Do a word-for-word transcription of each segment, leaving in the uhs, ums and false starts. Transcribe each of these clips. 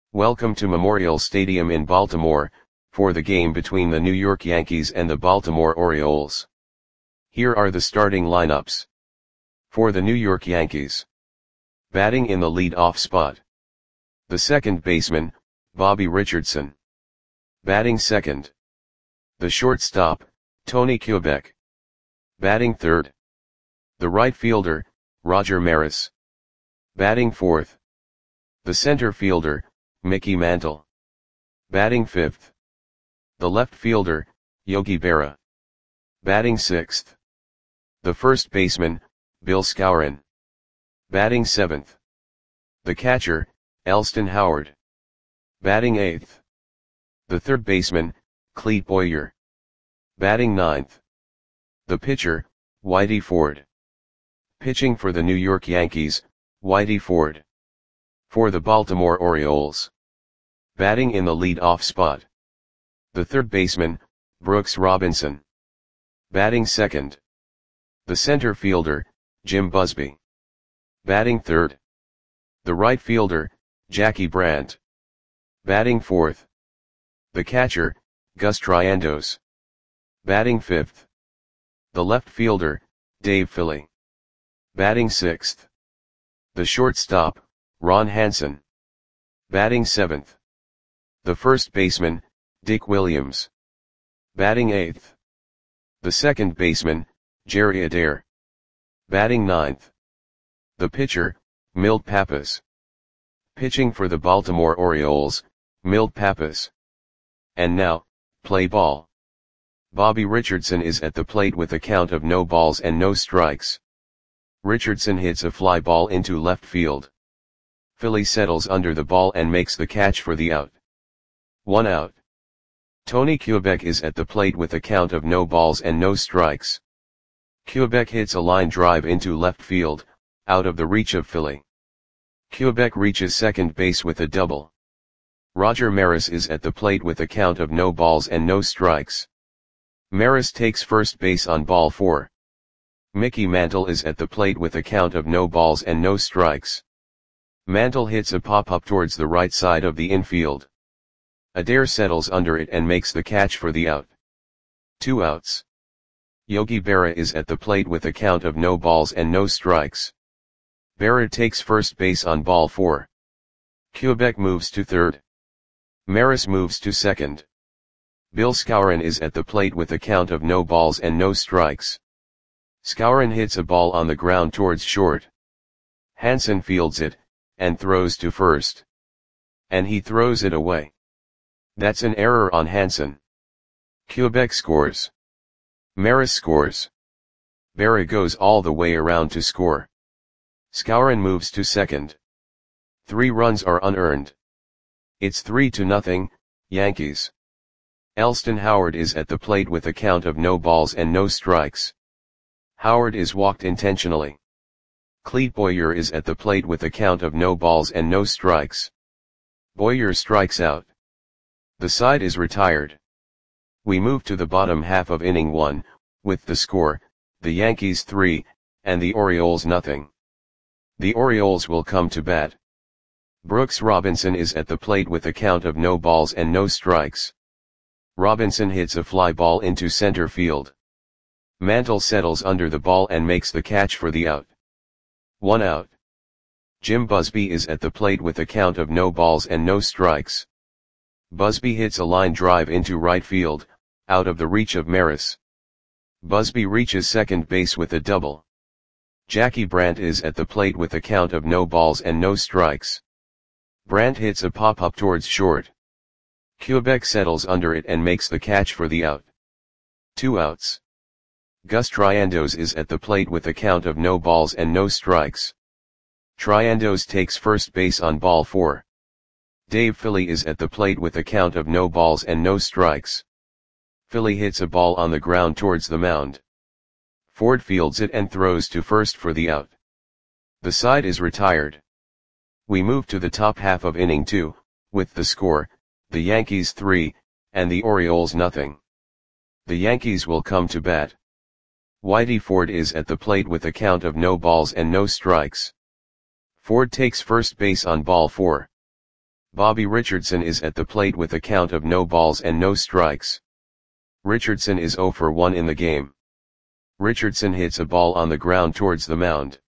Welcome to Memorial Stadium in Baltimore, for the game between the New York Yankees and the Baltimore Orioles. Here are the starting lineups. For the New York Yankees. Batting in the lead-off spot. The second baseman, Bobby Richardson. Batting second. The shortstop, Tony Kubek. Batting third. The right fielder, Roger Maris. Batting fourth. The center fielder, Mickey Mantle. Batting fifth. The left fielder, Yogi Berra. Batting sixth. The first baseman, Bill Skowron. Batting seventh. The catcher, Elston Howard. Batting eighth. The third baseman, Clete Boyer. Batting ninth. The pitcher, Whitey Ford. Pitching for the New York Yankees, Whitey Ford. For the Baltimore Orioles. Batting in the lead-off spot. The third baseman, Brooks Robinson. Batting second. The center fielder, Jim Busby. Batting third. The right fielder, Jackie Brandt. Batting fourth. The catcher, Gus Triandos. Batting fifth. The left fielder, Dave Philly. Batting sixth. The shortstop, Ron Hansen. Batting seventh. The first baseman, Dick Williams. Batting eighth. The second baseman, Jerry Adair. Batting ninth. The pitcher, Milt Pappas. Pitching for the Baltimore Orioles, Milt Pappas. And now, play ball. Bobby Richardson is at the plate with a count of no balls and no strikes. Richardson hits a fly ball into left field. Philly settles under the ball and makes the catch for the out. One out. Tony Kubek is at the plate with a count of no balls and no strikes. Kubek hits a line drive into left field, out of the reach of Philly. Kubek reaches second base with a double. Roger Maris is at the plate with a count of no balls and no strikes. Maris takes first base on ball four. Mickey Mantle is at the plate with a count of no balls and no strikes. Mantle hits a pop-up towards the right side of the infield. Adair settles under it and makes the catch for the out. Two outs. Yogi Berra is at the plate with a count of no balls and no strikes. Berra takes first base on ball four. Kubek moves to third. Maris moves to second. Bill Skowron is at the plate with a count of no balls and no strikes. Skowron hits a ball on the ground towards short. Hansen fields it, and throws to first. And he throws it away. That's an error on Hansen. Kubek scores. Maris scores. Berra goes all the way around to score. Skowron moves to second. Three runs are unearned. It's three to nothing, Yankees. Elston Howard is at the plate with a count of no balls and no strikes. Howard is walked intentionally. Clete Boyer is at the plate with a count of no balls and no strikes. Boyer strikes out. The side is retired. We move to the bottom half of inning one, with the score, the Yankees three, and the Orioles nothing. The Orioles will come to bat. Brooks Robinson is at the plate with a count of no balls and no strikes. Robinson hits a fly ball into center field. Mantle settles under the ball and makes the catch for the out. One out. Jim Busby is at the plate with a count of no balls and no strikes. Busby hits a line drive into right field, out of the reach of Maris. Busby reaches second base with a double. Jackie Brandt is at the plate with a count of no balls and no strikes. Brandt hits a pop-up towards short. Kubek settles under it and makes the catch for the out. Two outs. Gus Triandos is at the plate with a count of no balls and no strikes. Triandos takes first base on ball four. Dave Philly is at the plate with a count of no balls and no strikes. Philly hits a ball on the ground towards the mound. Ford fields it and throws to first for the out. The side is retired. We move to the top half of inning two, with the score, the Yankees three, and the Orioles nothing. The Yankees will come to bat. Whitey Ford is at the plate with a count of no balls and no strikes. Ford takes first base on ball four. Bobby Richardson is at the plate with a count of no balls and no strikes. Richardson is zero for one in the game. Richardson hits a ball on the ground towards the mound.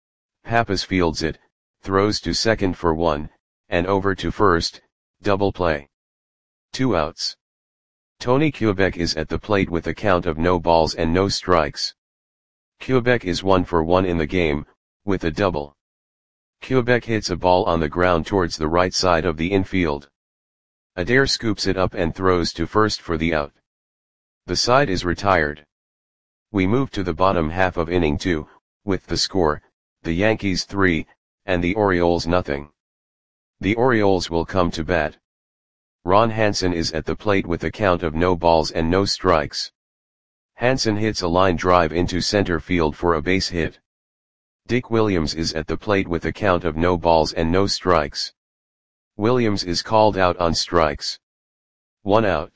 Pappas fields it, throws to second for one, and over to first, double play. Two outs. Tony Kubek is at the plate with a count of no balls and no strikes. Kubek is one for one in the game, with a double. Kubek hits a ball on the ground towards the right side of the infield. Adair scoops it up and throws to first for the out. The side is retired. We move to the bottom half of inning two, with the score, the Yankees three, and the Orioles nothing. The Orioles will come to bat. Ron Hansen is at the plate with a count of no balls and no strikes. Hansen hits a line drive into center field for a base hit. Dick Williams is at the plate with a count of no balls and no strikes. Williams is called out on strikes. One out.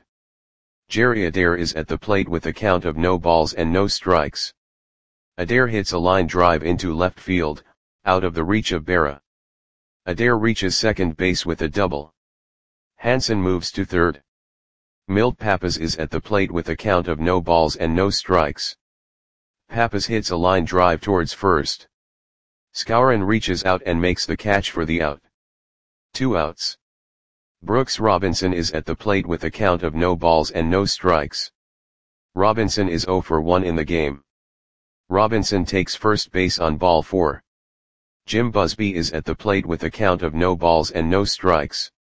Jerry Adair is at the plate with a count of no balls and no strikes. Adair hits a line drive into left field, out of the reach of Berra. Adair reaches second base with a double. Hansen moves to third. Milt Pappas is at the plate with a count of no balls and no strikes. Pappas hits a line drive towards first. Skowron reaches out and makes the catch for the out. Two outs. Brooks Robinson is at the plate with a count of no balls and no strikes. Robinson is zero for one in the game. Robinson takes first base on ball four. Jim Busby is at the plate with a count of no balls and no strikes.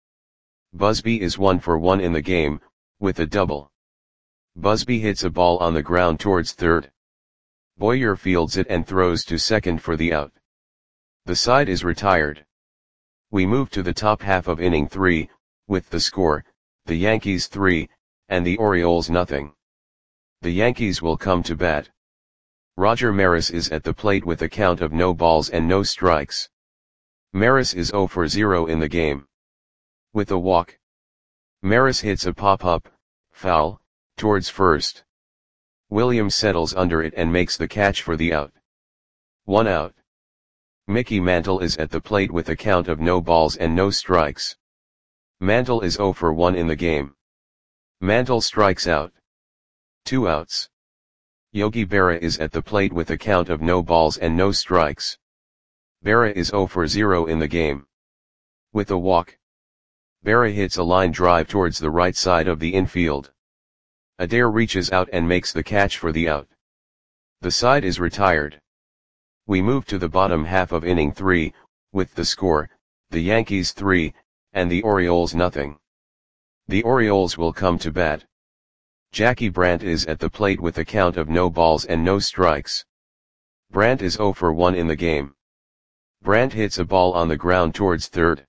Busby is one for one in the game, with a double. Busby hits a ball on the ground towards third. Boyer fields it and throws to second for the out. The side is retired. We move to the top half of inning three, with the score, the Yankees three, and the Orioles nothing. The Yankees will come to bat. Roger Maris is at the plate with a count of no balls and no strikes. Maris is zero for zero in the game. With a walk. Maris hits a pop-up, foul, towards first. Williams settles under it and makes the catch for the out. One out. Mickey Mantle is at the plate with a count of no balls and no strikes. Mantle is zero for one in the game. Mantle strikes out. Two outs. Yogi Berra is at the plate with a count of no balls and no strikes. Berra is zero for zero in the game. With a walk. Berra hits a line drive towards the right side of the infield. Adair reaches out and makes the catch for the out. The side is retired. We move to the bottom half of inning three, with the score, the Yankees three, and the Orioles nothing. The Orioles will come to bat. Jackie Brandt is at the plate with a count of no balls and no strikes. Brandt is zero for one in the game. Brandt hits a ball on the ground towards third.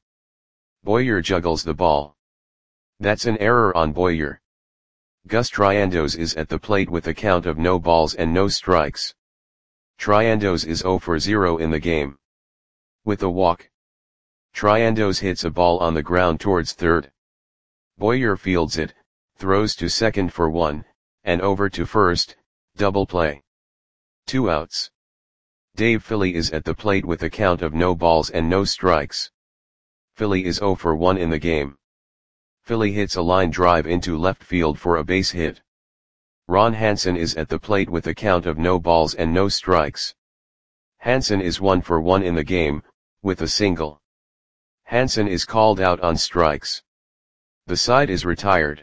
Boyer juggles the ball. That's an error on Boyer. Gus Triandos is at the plate with a count of no balls and no strikes. Triandos is zero for zero in the game. With a walk. Triandos hits a ball on the ground towards third. Boyer fields it, throws to second for one, and over to first, double play. Two outs. Dave Philly is at the plate with a count of no balls and no strikes. Philly is zero for one in the game. Philly hits a line drive into left field for a base hit. Ron Hansen is at the plate with a count of no balls and no strikes. Hansen is one for one in the game, with a single. Hansen is called out on strikes. The side is retired.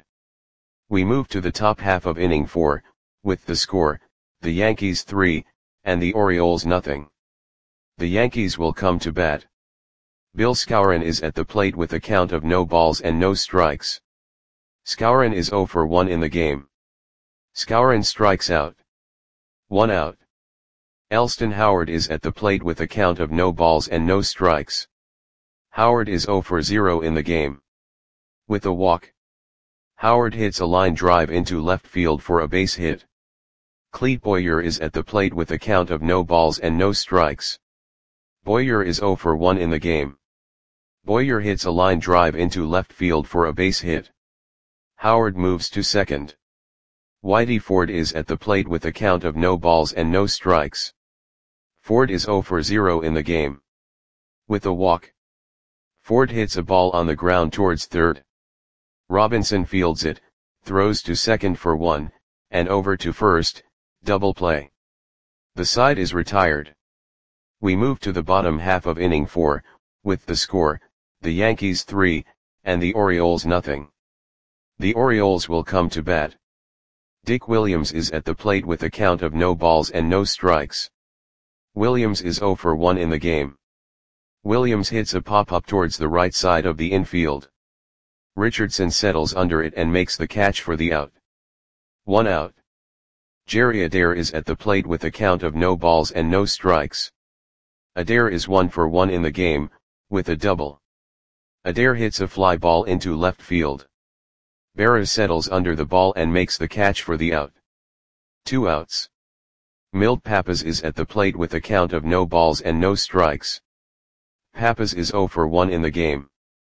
We move to the top half of inning four, with the score, the Yankees three, and the Orioles nothing. The Yankees will come to bat. Bill Skowron is at the plate with a count of no balls and no strikes. Skowron is zero for one in the game. Skowron strikes out. One out. Elston Howard is at the plate with a count of no balls and no strikes. Howard is zero for zero in the game. With a walk. Howard hits a line drive into left field for a base hit. Clete Boyer is at the plate with a count of no balls and no strikes. Boyer is zero for one in the game. Boyer hits a line drive into left field for a base hit. Howard moves to second. Whitey Ford is at the plate with a count of no balls and no strikes. Ford is zero for zero in the game. With a walk. Ford hits a ball on the ground towards third. Robinson fields it, throws to second for one, and over to first, double play. The side is retired. We move to the bottom half of inning four, with the score, the Yankees three, and the Orioles nothing. The Orioles will come to bat. Dick Williams is at the plate with a count of no balls and no strikes. Williams is oh for one in the game. Williams hits a pop-up towards the right side of the infield. Richardson settles under it and makes the catch for the out. One out. Jerry Adair is at the plate with a count of no balls and no strikes. Adair is one for one in the game, with a double. Adair hits a fly ball into left field. Berra settles under the ball and makes the catch for the out. Two outs. Milt Pappas is at the plate with a count of no balls and no strikes. Pappas is oh for one in the game.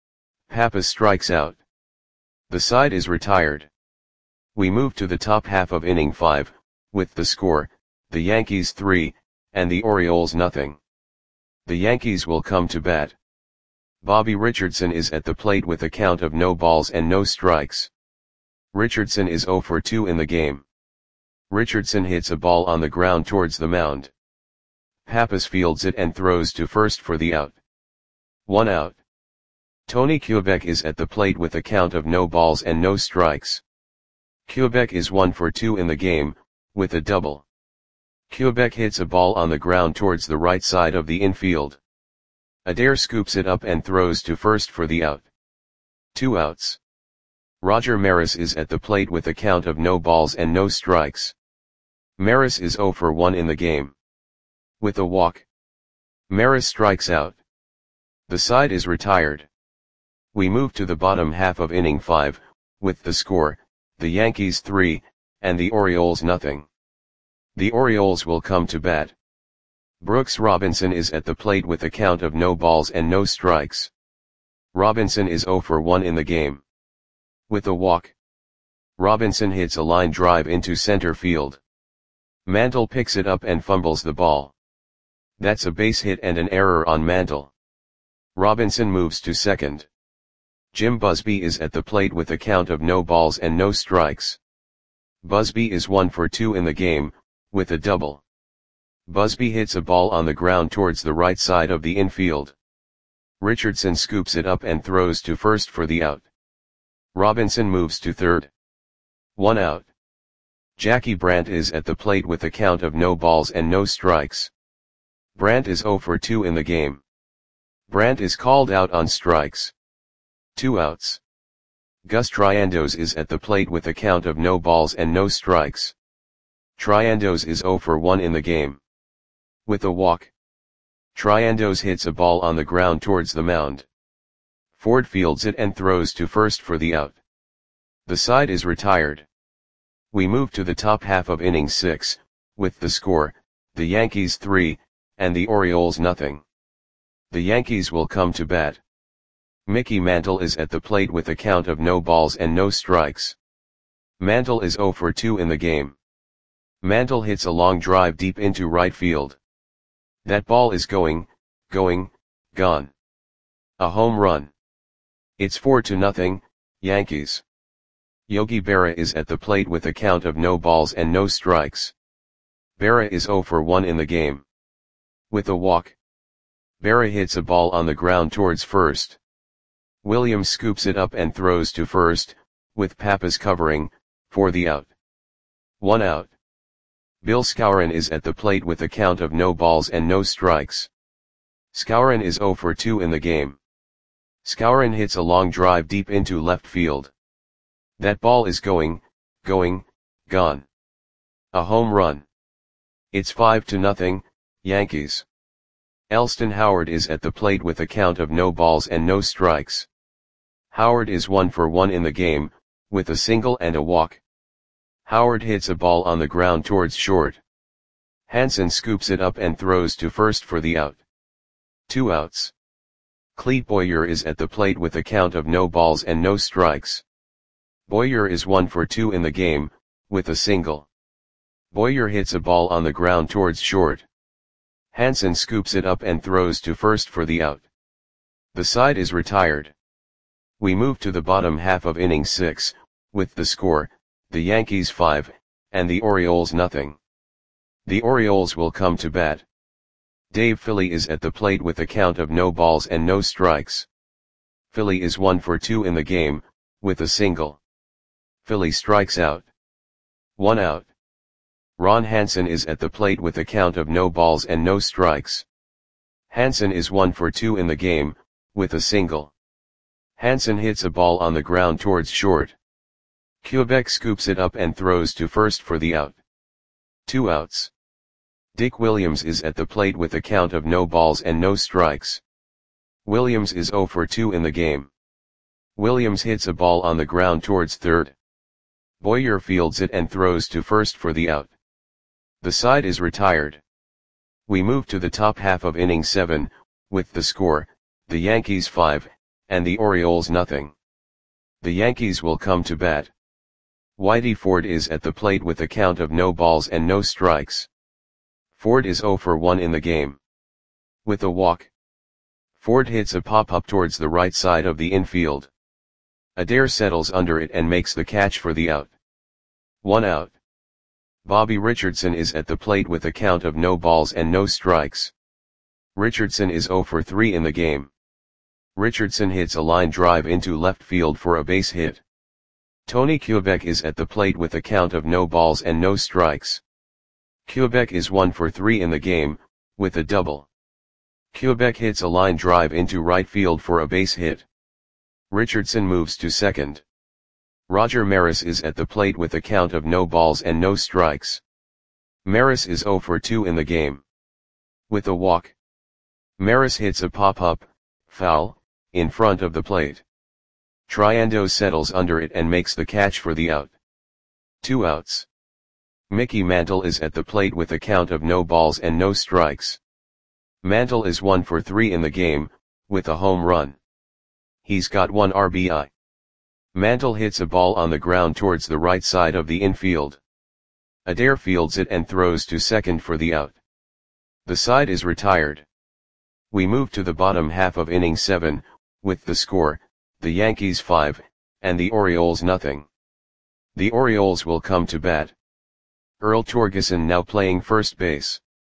Pappas strikes out. The side is retired. We move to the top half of inning five, with the score, the Yankees three, and the Orioles nothing. The Yankees will come to bat. Bobby Richardson is at the plate with a count of no balls and no strikes. Richardson is oh for two in the game. Richardson hits a ball on the ground towards the mound. Pappas fields it and throws to first for the out. One out. Tony Kubek is at the plate with a count of no balls and no strikes. Kubek is one for two in the game, with a double. Kubek hits a ball on the ground towards the right side of the infield. Adair scoops it up and throws to first for the out. Two outs. Roger Maris is at the plate with a count of no balls and no strikes. Maris is oh for one in the game. With a walk. Maris strikes out. The side is retired. We move to the bottom half of inning five, with the score, the Yankees three, and the Orioles nothing. The Orioles will come to bat. Brooks Robinson is at the plate with a count of no balls and no strikes. Robinson is oh for one in the game. With a walk. Robinson hits a line drive into center field. Mantle picks it up and fumbles the ball. That's a base hit and an error on Mantle. Robinson moves to second. Jim Busby is at the plate with a count of no balls and no strikes. Busby is one for two in the game, with a double. Busby hits a ball on the ground towards the right side of the infield. Richardson scoops it up and throws to first for the out. Robinson moves to third. One out. Jackie Brandt is at the plate with a count of no balls and no strikes. Brandt is oh for two in the game. Brandt is called out on strikes. Two outs. Gus Triandos is at the plate with a count of no balls and no strikes. Triandos is oh for one in the game. With a walk. Triandos hits a ball on the ground towards the mound. Ford fields it and throws to first for the out. The side is retired. We move to the top half of inning six, with the score, the Yankees three, and the Orioles nothing. The Yankees will come to bat. Mickey Mantle is at the plate with a count of no balls and no strikes. Mantle is oh for two in the game. Mantle hits a long drive deep into right field. That ball is going, going, gone. A home run. It's four to nothing, Yankees. Yogi Berra is at the plate with a count of no balls and no strikes. Berra is oh for one in the game. With a walk. Berra hits a ball on the ground towards first. Williams scoops it up and throws to first, with Pappas covering, for the out. One out. Bill Skowron is at the plate with a count of no balls and no strikes. Skowron is oh for two in the game. Skowron hits a long drive deep into left field. That ball is going, going, gone. A home run. It's five to nothing, Yankees. Elston Howard is at the plate with a count of no balls and no strikes. Howard is one for one in the game, with a single and a walk. Howard hits a ball on the ground towards short. Hansen scoops it up and throws to first for the out. Two outs. Clete Boyer is at the plate with a count of no balls and no strikes. Boyer is one for two in the game, with a single. Boyer hits a ball on the ground towards short. Hansen scoops it up and throws to first for the out. The side is retired. We move to the bottom half of inning six, with the score, the Yankees five, and the Orioles nothing. The Orioles will come to bat. Dave Philly is at the plate with a count of no balls and no strikes. Philly is one for two in the game, with a single. Philly strikes out. One out. Ron Hansen is at the plate with a count of no balls and no strikes. Hansen is one for two in the game, with a single. Hansen hits a ball on the ground towards short. Quebec scoops it up and throws to first for the out. Two outs. Dick Williams is at the plate with a count of no balls and no strikes. Williams is zero for two in the game. Williams hits a ball on the ground towards third. Boyer fields it and throws to first for the out. The side is retired. We move to the top half of inning seven, with the score, the Yankees five, and the Orioles nothing. The Yankees will come to bat. Whitey Ford is at the plate with a count of no balls and no strikes. Ford is zero for one in the game. With a walk. Ford hits a pop-up towards the right side of the infield. Adair settles under it and makes the catch for the out. One out. Bobby Richardson is at the plate with a count of no balls and no strikes. Richardson is zero for three in the game. Richardson hits a line drive into left field for a base hit. Tony Quebec is at the plate with a count of no balls and no strikes. Quebec is one for three in the game, with a double. Quebec hits a line drive into right field for a base hit. Richardson moves to second. Roger Maris is at the plate with a count of no balls and no strikes. Maris is zero for two in the game. With a walk. Maris hits a pop-up, foul, in front of the plate. Triando settles under it and makes the catch for the out. Two outs. Mickey Mantle is at the plate with a count of no balls and no strikes. Mantle is one for three in the game, with a home run. He's got one R B I. Mantle hits a ball on the ground towards the right side of the infield. Adair fields it and throws to second for the out. The side is retired. We move to the bottom half of inning seven, with the score, the Yankees five, and the Orioles nothing. The Orioles will come to bat. Earl Torgeson now playing first base.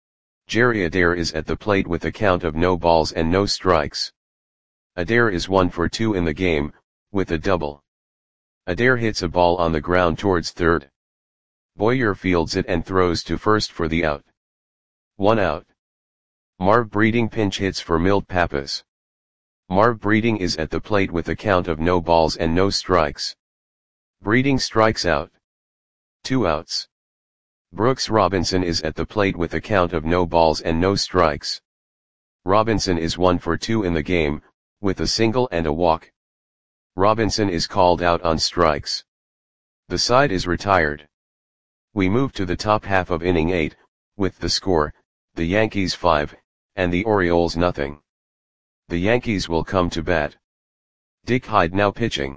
Jerry Adair is at the plate with a count of no balls and no strikes. Adair is one for two in the game, with a double. Adair hits a ball on the ground towards third. Boyer fields it and throws to first for the out. One out. Marv Breeding pinch hits for Milt Pappas. Marv Breeding is at the plate with a count of no balls and no strikes. Breeding strikes out. Two outs. Brooks Robinson is at the plate with a count of no balls and no strikes. Robinson is one for two in the game, with a single and a walk. Robinson is called out on strikes. The side is retired. We move to the top half of inning eight, with the score, the Yankees five, and the Orioles nothing. The Yankees will come to bat. Dick Hyde now pitching.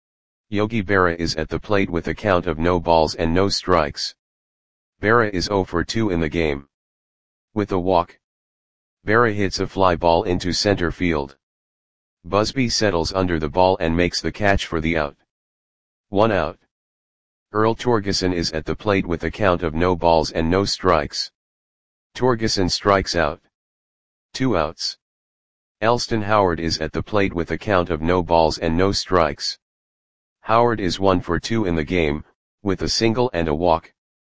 Yogi Berra is at the plate with a count of no balls and no strikes. Berra is zero for two in the game. With a walk. Berra hits a fly ball into center field. Busby settles under the ball and makes the catch for the out. One out. Earl Torgeson is at the plate with a count of no balls and no strikes. Torgeson strikes out. Two outs. Elston Howard is at the plate with a count of no balls and no strikes. Howard is one for two in the game, with a single and a walk.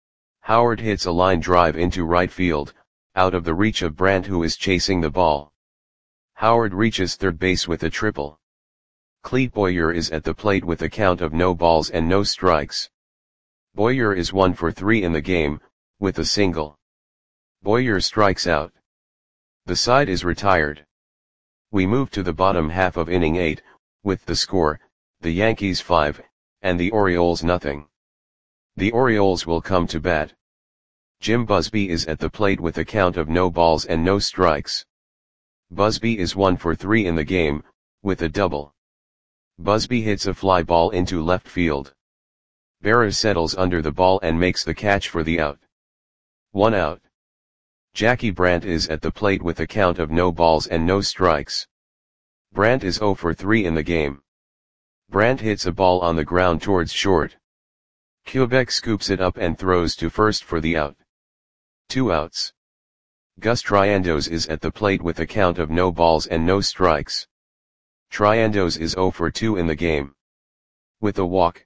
Howard hits a line drive into right field, out of the reach of Brandt who is chasing the ball. Howard reaches third base with a triple. Clete Boyer is at the plate with a count of no balls and no strikes. Boyer is one for three in the game, with a single. Boyer strikes out. The side is retired. We move to the bottom half of inning eight, with the score, the Yankees five, and the Orioles nothing. The Orioles will come to bat. Jim Busby is at the plate with a count of no balls and no strikes. Busby is one for three in the game, with a double. Busby hits a fly ball into left field. Berra settles under the ball and makes the catch for the out. One out. Jackie Brandt is at the plate with a count of no balls and no strikes. Brandt is zero for three in the game. Brandt hits a ball on the ground towards short. Quebec scoops it up and throws to first for the out. Two outs. Gus Triandos is at the plate with a count of no balls and no strikes. Triandos is zero for two in the game. With a walk.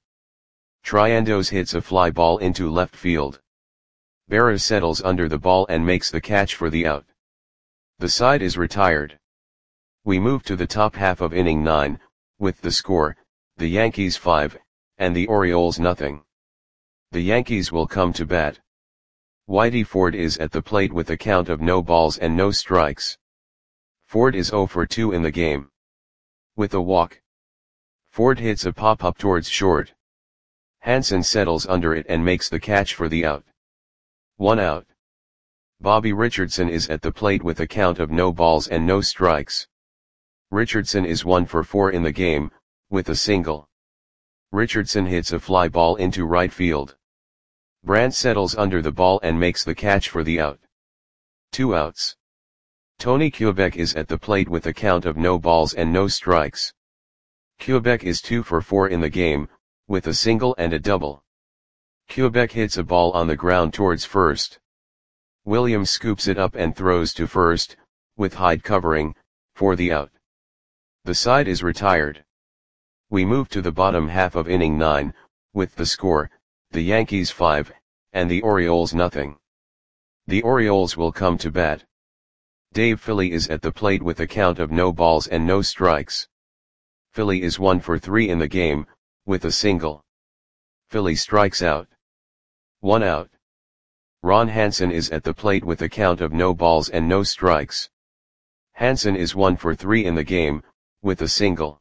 Triandos hits a fly ball into left field. Berra settles under the ball and makes the catch for the out. The side is retired. We move to the top half of inning nine, with the score, the Yankees five, and the Orioles nothing. The Yankees will come to bat. Whitey Ford is at the plate with a count of no balls and no strikes. Ford is zero for two in the game. With a walk. Ford hits a pop-up towards short. Hansen settles under it and makes the catch for the out. One out. Bobby Richardson is at the plate with a count of no balls and no strikes. Richardson is one for four in the game, with a single. Richardson hits a fly ball into right field. Brandt settles under the ball and makes the catch for the out. Two outs. Tony Quebec is at the plate with a count of no balls and no strikes. Quebec is two for four in the game, with a single and a double. Quebec hits a ball on the ground towards first. Williams scoops it up and throws to first, with Hyde covering, for the out. The side is retired. We move to the bottom half of inning nine, with the score, the Yankees five, and the Orioles nothing. The Orioles will come to bat. Dave Philly is at the plate with a count of no balls and no strikes. Philly is one for three in the game, with a single. Philly strikes out. One out. Ron Hansen is at the plate with a count of no balls and no strikes. Hansen is one for three in the game, with a single.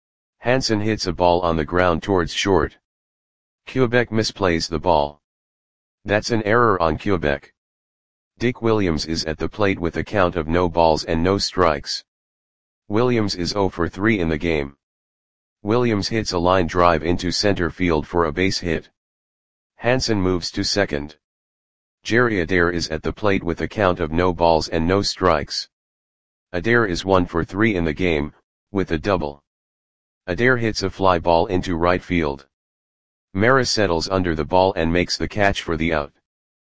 Hansen hits a ball on the ground towards short. Quebec misplays the ball. That's an error on Quebec. Dick Williams is at the plate with a count of no balls and no strikes. Williams is zero for three in the game. Williams hits a line drive into center field for a base hit. Hansen moves to second. Jerry Adair is at the plate with a count of no balls and no strikes. Adair is one for three in the game, with a double. Adair hits a fly ball into right field. Maris settles under the ball and makes the catch for the out.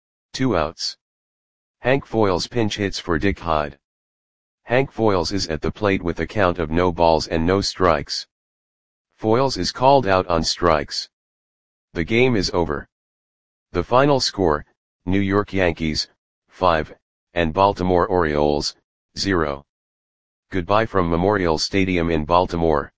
Two outs. Hank Foyles pinch hits for Dick Hyde. Hank Foyles is at the plate with a count of no balls and no strikes. Foyles is called out on strikes. The game is over. The final score, New York Yankees, five, and Baltimore Orioles, zero. Goodbye from Memorial Stadium in Baltimore.